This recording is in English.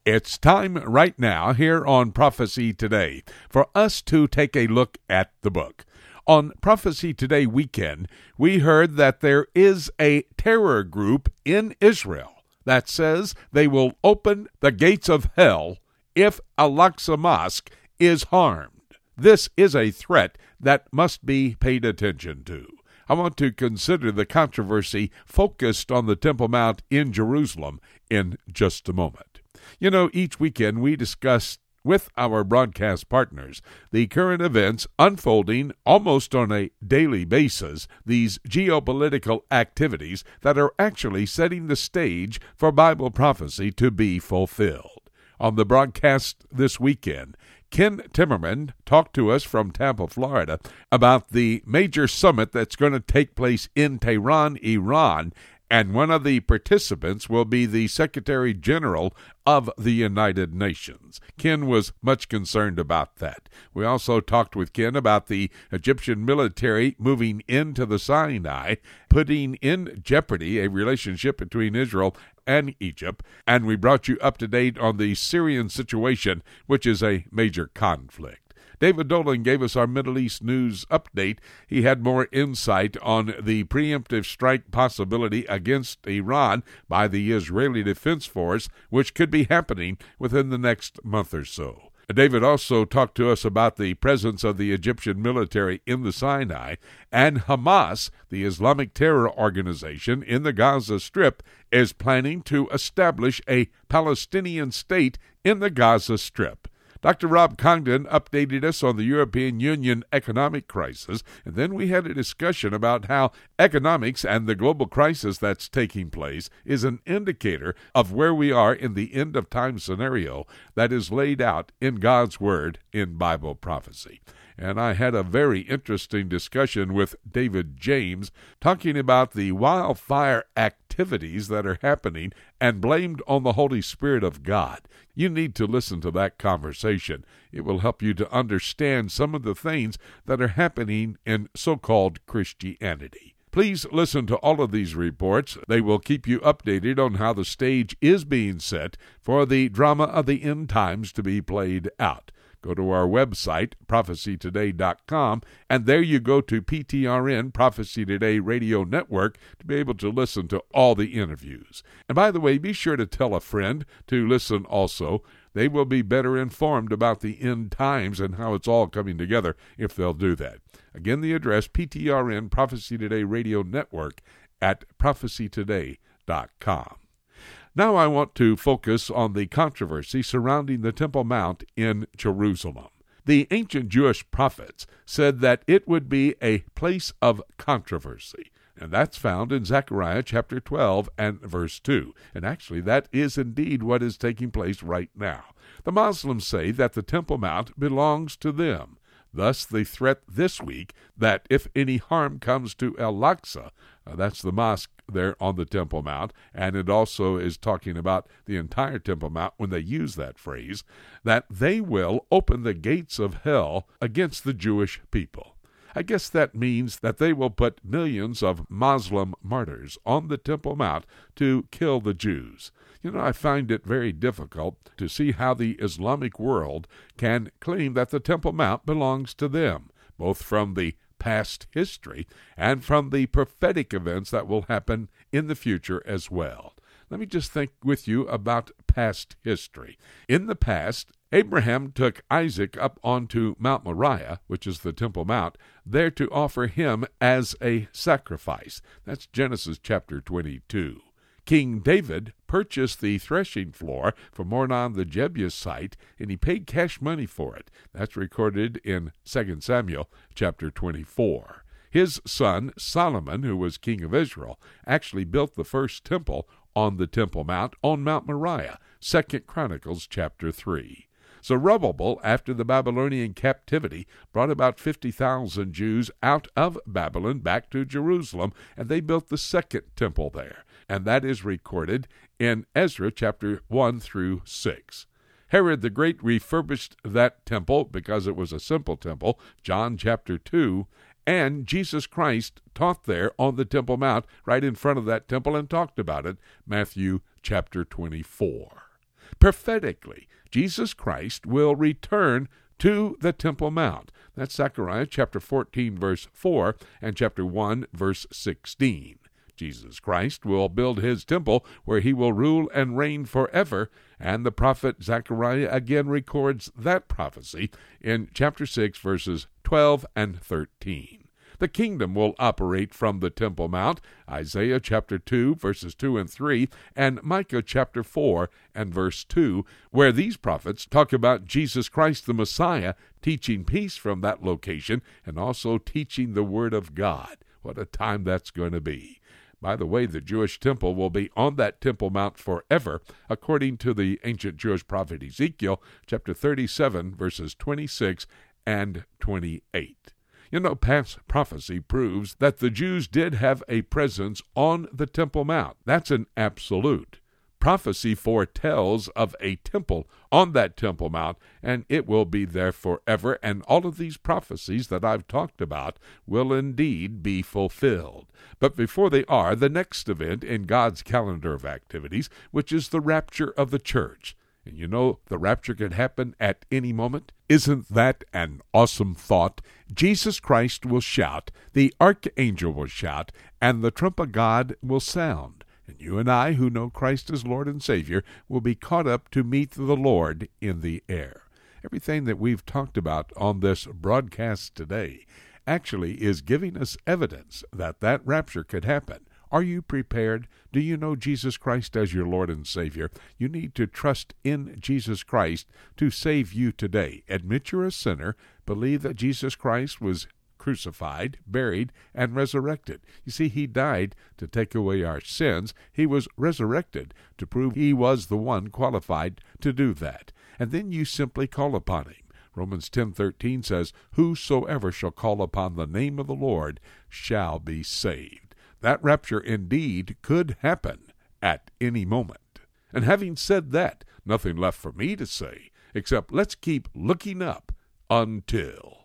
It's time right now here on Prophecy Today for us to take a look at the book. On Prophecy Today weekend, we heard that there is a terror group in Israel that says they will open the gates of hell if Al-Aqsa Mosque is harmed. This is a threat that must be paid attention to. I want to consider the controversy focused on the Temple Mount in Jerusalem in just a moment. You know, each weekend we discuss with our broadcast partners the current events unfolding almost on a daily basis, these geopolitical activities that are actually setting the stage for Bible prophecy to be fulfilled. On the broadcast this weekend, Ken Timmerman talked to us from Tampa, Florida, about the major summit that's going to take place in Tehran, Iran, and one of the participants will be the Secretary General of the United Nations. Ken was much concerned about that. We also talked with Ken about the Egyptian military moving into the Sinai, putting in jeopardy a relationship between Israel and Egypt, and we brought you up to date on the Syrian situation, which is a major conflict. David Dolan gave us our Middle East news update. He had more insight on the preemptive strike possibility against Iran by the Israeli Defense Force, which could be happening within the next month or so. David also talked to us about the presence of the Egyptian military in the Sinai, and Hamas, the Islamic terror organization in the Gaza Strip, is planning to establish a Palestinian state in the Gaza Strip. Dr. Rob Congdon updated us on the European Union economic crisis, and then we had a discussion about how economics and the global crisis that's taking place is an indicator of where we are in the end-of-time scenario that is laid out in God's Word in Bible prophecy. And I had a very interesting discussion with David James talking about the wildfire activities that are happening and blamed on the Holy Spirit of God. You need to listen to that conversation. It will help you to understand some of the things that are happening in so-called Christianity. Please listen to all of these reports. They will keep you updated on how the stage is being set for the drama of the end times to be played out. Go to our website, prophecytoday.com, and there you go to PTRN, Prophecy Today Radio Network, to be able to listen to all the interviews. And by the way, be sure to tell a friend to listen also. They will be better informed about the end times and how it's all coming together if they'll do that. Again, the address, PTRN, Prophecy Today Radio Network at prophecytoday.com. Now I want to focus on the controversy surrounding the Temple Mount in Jerusalem. The ancient Jewish prophets said that it would be a place of controversy, and that's found in Zechariah chapter 12 and verse 2. And actually, that is indeed what is taking place right now. The Muslims say that the Temple Mount belongs to them. Thus, the threat this week that if any harm comes to Al-Aqsa, that's the mosque there on the Temple Mount, and it also is talking about the entire Temple Mount when they use that phrase, that they will open the gates of hell against the Jewish people. I guess that means that they will put millions of Muslim martyrs on the Temple Mount to kill the Jews. You know, I find it very difficult to see how the Islamic world can claim that the Temple Mount belongs to them, both from the past history and from the prophetic events that will happen in the future as well. Let me just think with you about past history. In the past, Abraham took Isaac up onto Mount Moriah, which is the Temple Mount, there to offer him as a sacrifice. That's Genesis chapter 22. King David purchased the threshing floor from Ornan the Jebusite, and he paid cash money for it. That's recorded in 2 Samuel chapter 24. His son Solomon, who was king of Israel, actually built the first temple on the Temple Mount on Mount Moriah, 2 Chronicles chapter 3. Zerubbabel, after the Babylonian captivity, brought about 50,000 Jews out of Babylon back to Jerusalem, and they built the second temple there. And that is recorded in Ezra chapter 1 through 6. Herod the Great refurbished that temple because it was a simple temple, John chapter 2, and Jesus Christ taught there on the Temple Mount right in front of that temple and talked about it, Matthew chapter 24. Prophetically, Jesus Christ will return to the Temple Mount. That's Zechariah chapter 14, verse 4, and chapter 1, verse 16. Jesus Christ will build his temple where he will rule and reign forever, and the prophet Zechariah again records that prophecy in chapter 6, verses 12 and 13. The kingdom will operate from the Temple Mount, Isaiah chapter 2, verses 2 and 3, and Micah chapter 4 and verse 2, where these prophets talk about Jesus Christ the Messiah teaching peace from that location and also teaching the Word of God. What a time that's going to be. By the way, the Jewish temple will be on that Temple Mount forever, according to the ancient Jewish prophet Ezekiel, chapter 37, verses 26 and 28. You know, past prophecy proves that the Jews did have a presence on the Temple Mount. That's an absolute. Prophecy foretells of a temple on that Temple Mount, and it will be there forever, and all of these prophecies that I've talked about will indeed be fulfilled. But before they are, the next event in God's calendar of activities, which is the rapture of the church. And you know, the rapture could happen at any moment. Isn't that an awesome thought? Jesus Christ will shout, the archangel will shout, and the trump of God will sound. And you and I, who know Christ as Lord and Savior, will be caught up to meet the Lord in the air. Everything that we've talked about on this broadcast today actually is giving us evidence that that rapture could happen. Are you prepared? Do you know Jesus Christ as your Lord and Savior? You need to trust in Jesus Christ to save you today. Admit you're a sinner. Believe that Jesus Christ was crucified, buried, and resurrected. You see, he died to take away our sins. He was resurrected to prove he was the one qualified to do that. And then you simply call upon him. Romans 10:13 says, "Whosoever shall call upon the name of the Lord shall be saved." That rapture indeed could happen at any moment. And having said that, nothing left for me to say except let's keep looking up until